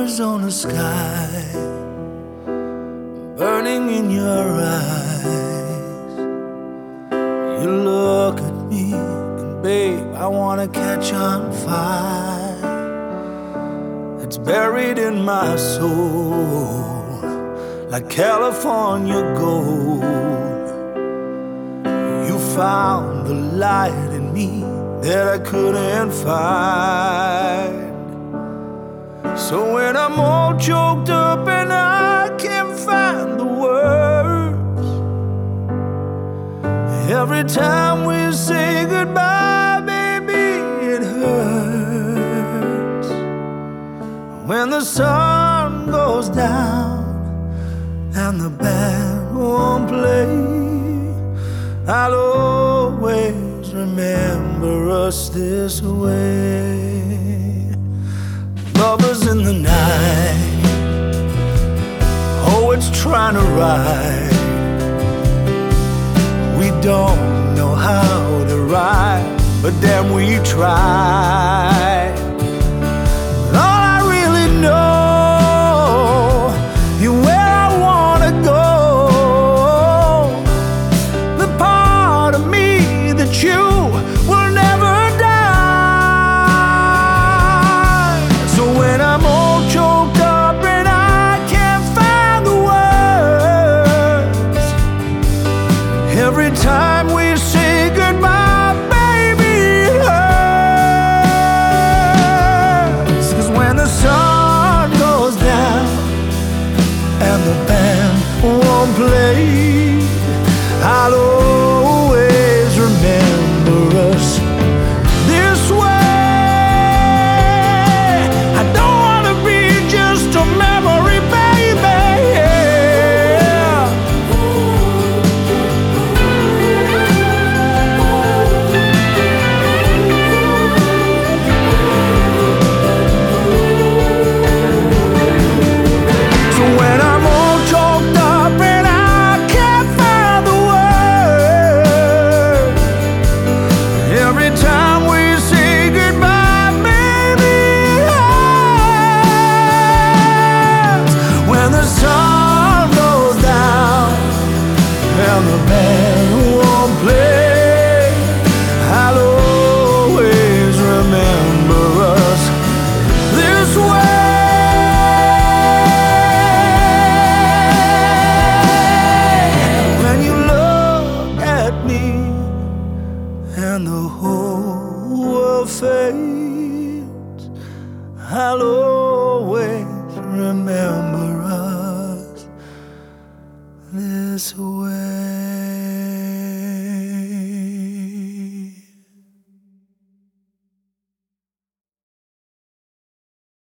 Arizona sky burning in your eyes. You look at me and babe, I wanna catch on fire. It's buried in my soul like California gold. You found the light in me that I couldn't find. So when I'm all choked up and I can't find the words, every time we say goodbye, baby, it hurts. When the sun goes down and the band won't play, I'll always remember us this way. Lovers in the night, oh, it's trying to ride. We don't know how to ride, but then we try. All I really know, you're where I wanna go. The part of me that you will never die. So when I'm all choked up and I can't find the words, every time we say goodbye, baby, it hurts. 'Cause when the sun goes down and the band won't play, I'll always remember us this way. I don't wanna be just a memory, baby. So when I'm all choked up and I can't find the words, every time we say goodbye, baby, it hurts. When the sun goes down and the band won't play, I'll always remember us this way. When you look at me and the whole world fades, I'll always remember us this way.